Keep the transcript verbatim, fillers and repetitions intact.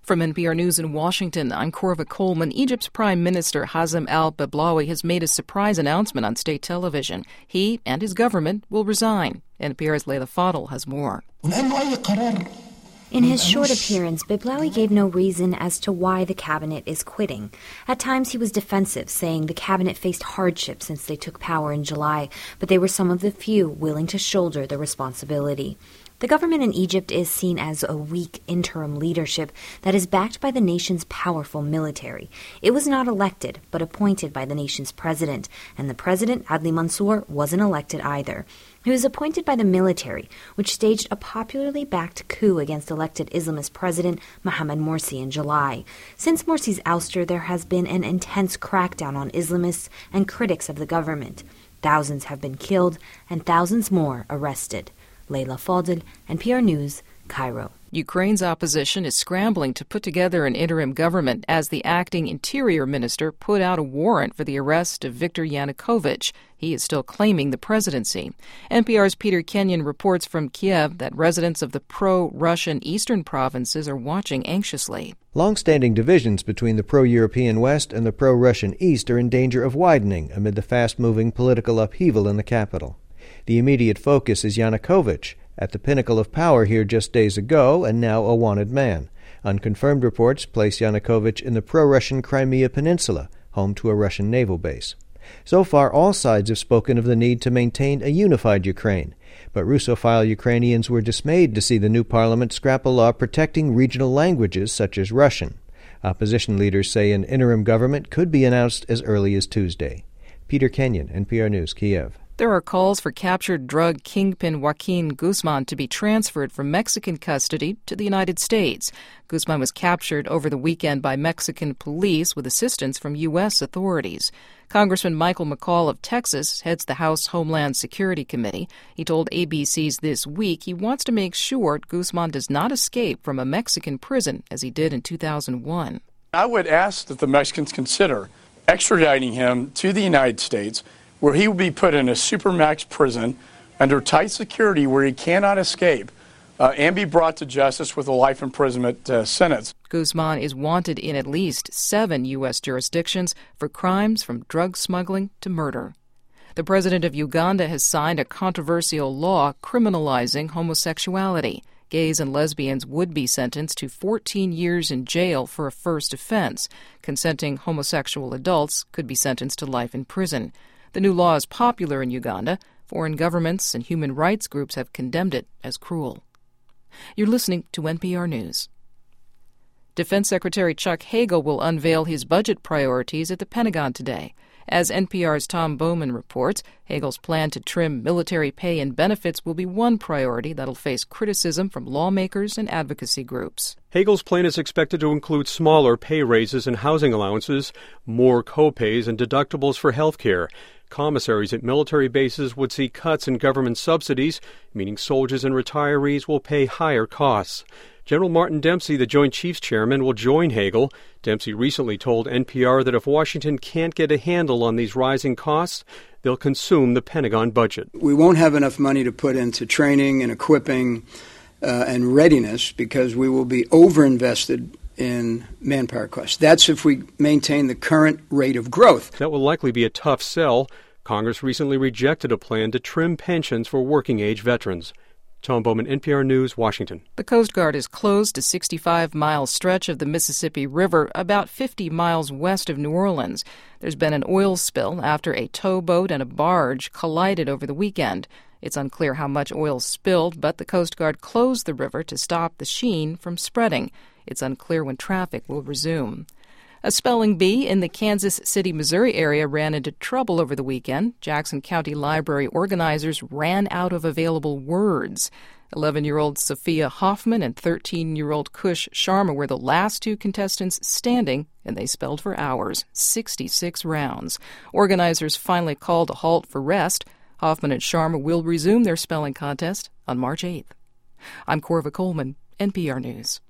From N P R News in Washington, I'm Corva Coleman. Egypt's Prime Minister Hazem al-Bablawi has made a surprise announcement on state television. He and his government will resign. N P R's Leila Fadel has more. In his short appearance, Bablawi gave no reason as to why the cabinet is quitting. At times he was defensive, saying the cabinet faced hardship since they took power in July, but they were some of the few willing to shoulder the responsibility. The government in Egypt is seen as a weak interim leadership that is backed by the nation's powerful military. It was not elected, but appointed by the nation's president, and the president, Adli Mansour, wasn't elected either. He was appointed by the military, which staged a popularly backed coup against elected Islamist President Mohamed Morsi in July. Since Morsi's ouster, there has been an intense crackdown on Islamists and critics of the government. Thousands have been killed and thousands more arrested. Leila Fadel, N P R News, Cairo. Ukraine's opposition is scrambling to put together an interim government as the acting interior minister put out a warrant for the arrest of Viktor Yanukovych. He is still claiming the presidency. N P R's Peter Kenyon reports from Kiev that residents of the pro-Russian eastern provinces are watching anxiously. Long-standing divisions between the pro-European West and the pro-Russian East are in danger of widening amid the fast-moving political upheaval in the capital. The immediate focus is Yanukovych, at the pinnacle of power here just days ago and now a wanted man. Unconfirmed reports place Yanukovych in the pro-Russian Crimea Peninsula, home to a Russian naval base. So far, all sides have spoken of the need to maintain a unified Ukraine, but Russophile Ukrainians were dismayed to see the new parliament scrap a law protecting regional languages such as Russian. Opposition leaders say an interim government could be announced as early as Tuesday. Peter Kenyon, N P R News, Kiev. There are calls for captured drug kingpin Joaquin Guzman to be transferred from Mexican custody to the United States. Guzman was captured over the weekend by Mexican police with assistance from U S authorities. Congressman Michael McCaul of Texas heads the House Homeland Security Committee. He told A B C's This Week he wants to make sure Guzman does not escape from a Mexican prison as he did in two thousand one. I would ask that the Mexicans consider extraditing him to the United States, where he will be put in a supermax prison under tight security where he cannot escape uh, and be brought to justice with a life imprisonment uh, sentence. Guzman is wanted in at least seven U S jurisdictions for crimes from drug smuggling to murder. The president of Uganda has signed a controversial law criminalizing homosexuality. Gays and lesbians would be sentenced to fourteen years in jail for a first offense. Consenting homosexual adults could be sentenced to life in prison. The new law is popular in Uganda. Foreign governments and human rights groups have condemned it as cruel. You're listening to N P R News. Defense Secretary Chuck Hagel will unveil his budget priorities at the Pentagon today. As N P R's Tom Bowman reports, Hagel's plan to trim military pay and benefits will be one priority that'll face criticism from lawmakers and advocacy groups. Hagel's plan is expected to include smaller pay raises and housing allowances, more co-pays and deductibles for health care. Commissaries at military bases would see cuts in government subsidies, meaning soldiers and retirees will pay higher costs. General Martin Dempsey, the Joint Chiefs Chairman, will join Hagel. Dempsey recently told N P R that if Washington can't get a handle on these rising costs, they'll consume the Pentagon budget. We won't have enough money to put into training and equipping uh, and readiness because we will be overinvested in manpower costs. That's if we maintain the current rate of growth. That will likely be a tough sell. Congress recently rejected a plan to trim pensions for working-age veterans. Tom Bowman, N P R News, Washington. The Coast Guard has closed a sixty-five mile stretch of the Mississippi River about fifty miles west of New Orleans. There's been an oil spill after a towboat and a barge collided over the weekend. It's unclear how much oil spilled, but the Coast Guard closed the river to stop the sheen from spreading. It's unclear when traffic will resume. A spelling bee in the Kansas City, Missouri area ran into trouble over the weekend. Jackson County Library organizers ran out of available words. eleven-year-old Sophia Hoffman and thirteen-year-old Kush Sharma were the last two contestants standing, and they spelled for hours, sixty-six rounds. Organizers finally called a halt for rest. Hoffman and Sharma will resume their spelling contest on March eighth. I'm Corva Coleman, N P R News.